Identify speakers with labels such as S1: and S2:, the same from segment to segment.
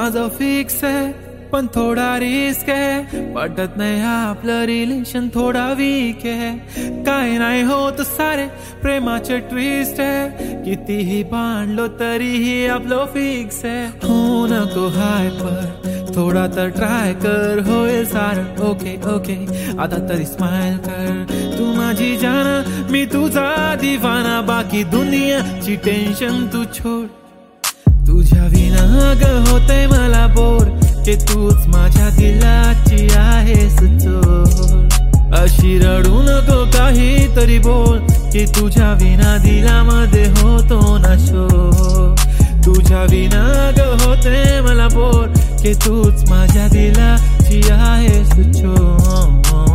S1: माझं फिक्स आहे पण थोडा रिस्क आहे, पटत नाही आपलं रिलेशन थोडा वीक आहे. काय नाही होत सारे प्रेमाचे ट्विस्ट आहे, कितीही बांधलो तरीही आपलं फिक्स आहे. हो नको हायपर, थोडा तर ट्राय कर, होईल सारं ओके ओके. आता तरी स्माइल कर, तू माझी जाना मी तुझा दिवाना, बाकी दुनियाची टेन्शन तू छोड. तुझ्या विना ग होते मला बोर, की तूच माझ्या दिलाची आहेस चोर. अशी रडू नको काहीतरी बोल, की तुझ्या विना दिलामध्ये होतो ना शोर. तुझ्या विना ग होते मला बोर, की तूच माझ्या दिलाची आहेस चोर.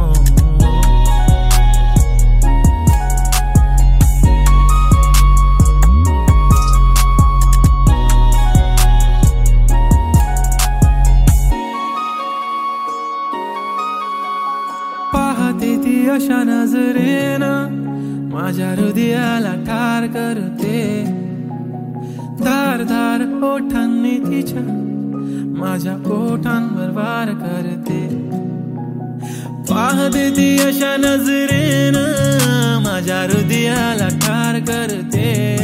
S1: पाहते ती अशा नजरेनं माझ्या हृदयाला ठार करते. धार धार ओठांनी तिच्या माझ्या ओठांवर वार करते. पाहते ती अशा नजरेनं माझ्या हृदयाला ठार करते.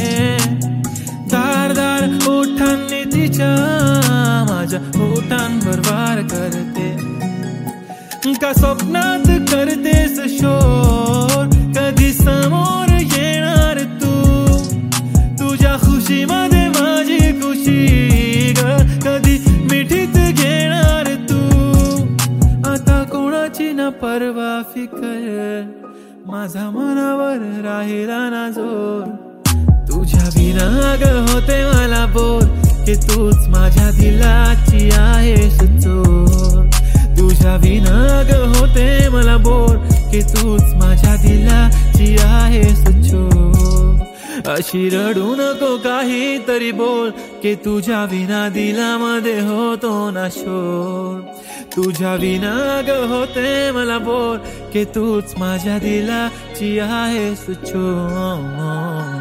S1: धार धार ओठांनी तिच्या माझ्या ओठांवर वार करते. का स्वप्नात करतेस शोर, कधी समोर येणार तू. तुझ्या खुशीमध्ये माझी खुशी ग, कधी मिठीत घेणार तू. आता कोणाची न परवा फिकर, माझा मनावर राहिला ना जोर. तुझ्या विना ग होते मला बोर, की तूच माझ्या दिलाची आहेस चोर. तुझ्या विना ग होते मला बोर, की तूच माझ्या दिलाची आहेस चोर. अशी रडू नको काहीतरी बोल, की तुझ्या विना दिलामध्ये होतो ना शोर. तुझ्या विना ग होते मला बोर, की तूच माझ्या दिलाची आहेस चोर.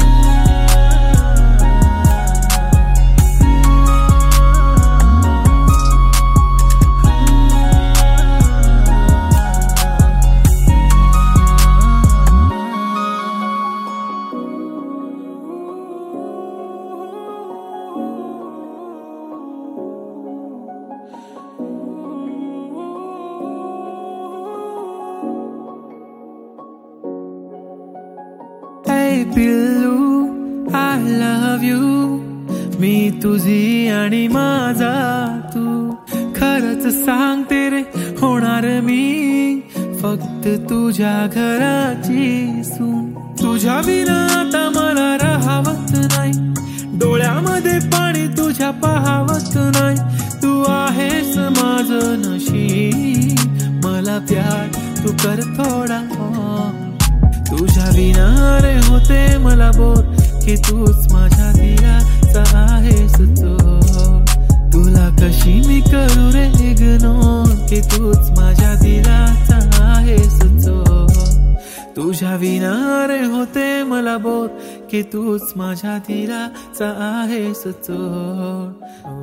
S1: पिल्लू आय लव्ह यू, मी तुझी आणि माझा तू. खरंच सांगते रे होणार मी फक्त तुझ्या घराची सून. तुझ्या विना आता मला राहावत नाही, डोळ्यामध्ये पाणी तुझ्या पाहावत नाही. तू आहेस माझं नशीब, मला प्यार तू कर थोडा. तुझ्या विना रे होते मला बोर, की तूच माझ्या दिलाचा आहेस चोर. तुला कशी मी करू रे इग्नोर, की तूच माझ्या दिलाचा आहेस चोर. तुझ्या विना रे होते मला बोर, की तूच माझ्या दिलाचा आहेस चोर.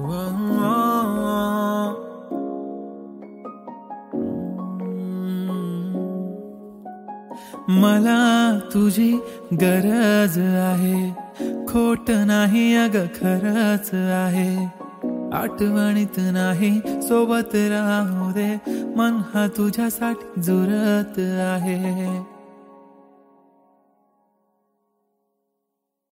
S1: मला तुझी गरज आहे, खोट नाही अग खरच आहे. आठवणीत नाही सोबत राहू दे, मन हा तुझ्यासाठी जुरत आहे.